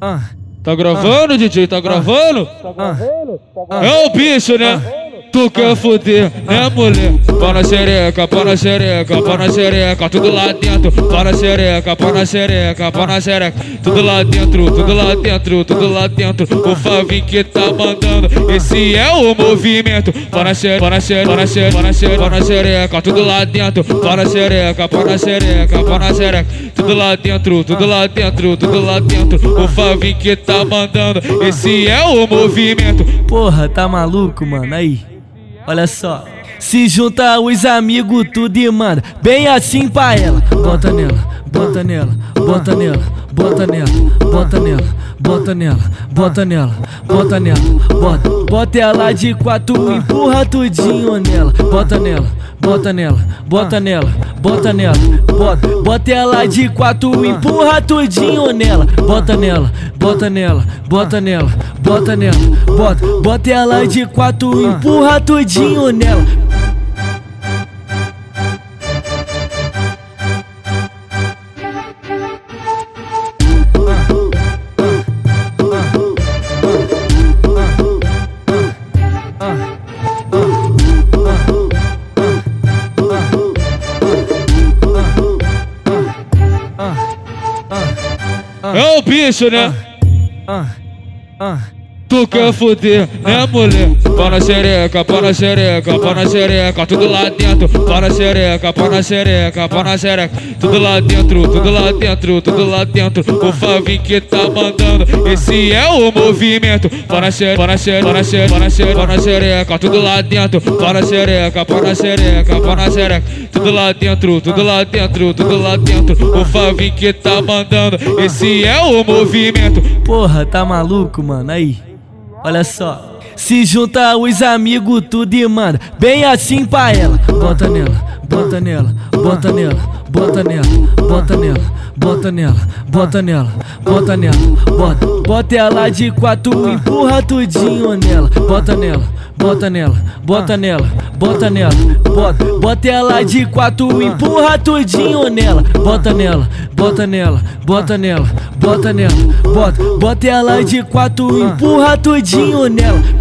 Tá gravando, DJ? Tá gravando? É o bicho, né? Tu quer foder, né, mulher? Pau na xereca, pau na xereca, pau na xereca, tudo lá dentro. Pau na xereca, pau na xereca, pau na xereca, tudo lá dentro, tudo lá dentro, tudo lá dentro. O Flavinho que tá mandando, esse é o movimento. Pau na xereca, pau na xereca, pau na xereca, pau na xereca, pau na xereca, tudo lá dentro. Pau na xereca, pau na xereca, pau na xereca, tudo lá dentro, tudo lá dentro, tudo lá dentro. O Flavinho que tá mandando, esse é o movimento. Porra, tá maluco, mano? Aí, olha só. Se junta os amigos tudo e manda bem assim pra ela. Bota nela, bota nela, bota nela, bota nela, bota nela, bota nela, bota nela, bota nela, bota. Bota ela de quatro, empurra tudinho nela. Bota nela, bota nela, bota nela, bota nela, bota. Bota ela de quatro, empurra tudinho nela. Bota nela, bota nela, bota nela, bota nela, bota. Bota ela de quatro, empurra tudinho nela. É o bicho, né? Tu quer foder, né, mulher? Pau na xereca, pau na xereca, pau na xereca, tudo lá dentro. Pau na xereca, pau na xereca, pau na xereca, tudo lá dentro, tudo lá dentro, tudo lá dentro. O Flavinho que tá mandando, esse é o movimento. Pau na xereca, pau na xereca, pau na xereca, pau na xereca, pau na xereca, tudo lá dentro. Pau na xereca, pau na xereca, pau na xereca, tudo lá dentro, tudo lá dentro, tudo lá dentro. O Flavinho que tá mandando, esse é o movimento. Porra, tá maluco, mano? Aí, olha só. Se junta os amigos tudo e manda bem assim pra ela. Bota nela, bota nela, bota nela, bota nela, bota nela, bota nela, bota nela, bota nela, bota. Bota ela de quatro, empurra tudinho nela. Bota nela, bota nela, bota nela, bota nela, bota. Bota ela de quatro, empurra tudinho nela. Bota nela, bota nela, bota nela, bota nela, bota. Bota ela de quatro, empurra tudinho nela.